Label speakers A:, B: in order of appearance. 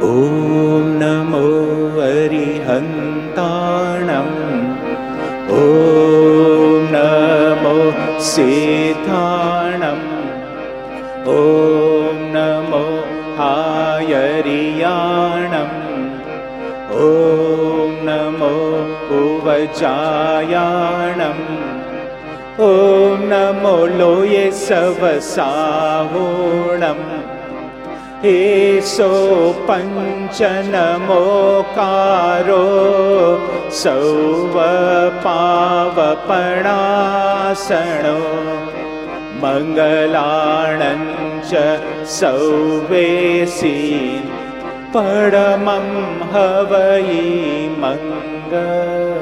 A: ॐ नमो अरिहन्ताणम् ॐ नमो सिद्धाणम् ॐ नमो हायरियाणम् ॐ नमो उवजायाणम् ॐ नमो लोये सवसाहोणम् एसो पञ्चनमोकारो सौवपावपणासणो मङ्गलाणञ्च सौवेसी परमं हवै मङ्गलम्।